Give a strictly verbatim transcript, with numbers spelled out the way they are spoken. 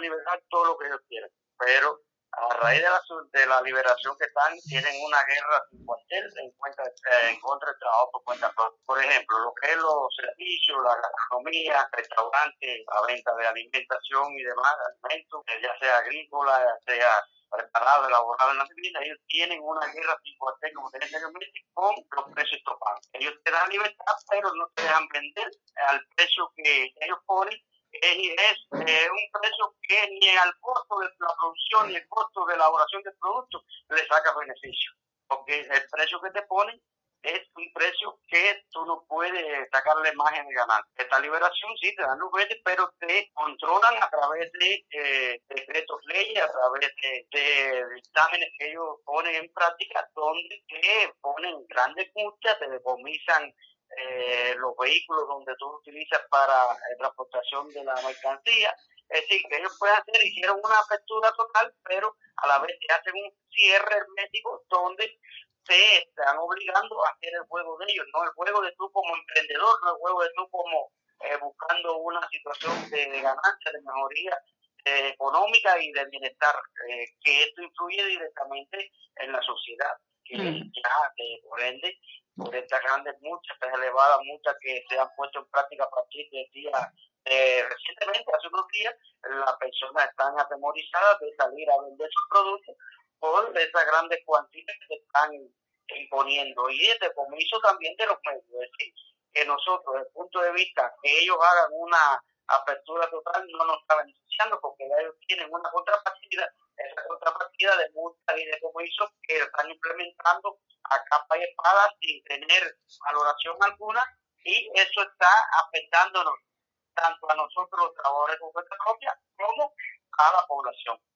liberar todo lo que ellos quieren, pero a raíz de la, de la liberación que están, tienen una guerra sin cuartel en, cuenta, eh, en contra del trabajo por cuenta propia. Por ejemplo, lo que es los servicios, la gastronomía, restaurantes, la venta de alimentación y demás, alimentos, ya sea agrícola, ya sea preparado, elaborado en la vivienda, ellos tienen una guerra sin cuartel, como tenía anteriormente, con los precios topados. Ellos te dan libertad, pero no te dejan vender al precio que ellos ponen. Es, es eh, un precio que ni al costo de la producción ni el costo de elaboración del producto le saca beneficio, porque el precio que te ponen es un precio que tú no puedes sacarle margen de ganancia. Esta liberación sí te dan los beneficios, pero te controlan a través de eh, decretos, leyes, a través de, de dictámenes que ellos ponen en práctica, donde te ponen grandes multas, te decomisan Eh, los vehículos donde tú utilizas para eh, transportación de la mercancía. Es decir, que ellos pueden hacer, hicieron una apertura total, pero a la vez te hacen un cierre hermético donde te están obligando a hacer el juego de ellos, no el juego de tú como emprendedor, no el juego de tú como eh, buscando una situación de, de ganancia, de mejoría eh, económica y de bienestar, eh, que esto influye directamente en la sociedad, que mm. ya eh, por ende por estas grandes multas, estas elevadas multas que se han puesto en práctica a partir del día, eh, recientemente, hace unos días, las personas están atemorizadas de salir a vender sus productos por esas grandes cuantías que se están imponiendo. Y el decomiso también de los medios, es decir, que nosotros, desde el punto de vista que ellos hagan una apertura total, no nos está beneficiando, porque ellos tienen una contrapartida, esa contrapartida de multas y de decomiso que están implementando a capa y espada sin tener valoración alguna, y eso está afectándonos tanto a nosotros los trabajadores con cuenta propia como a la población.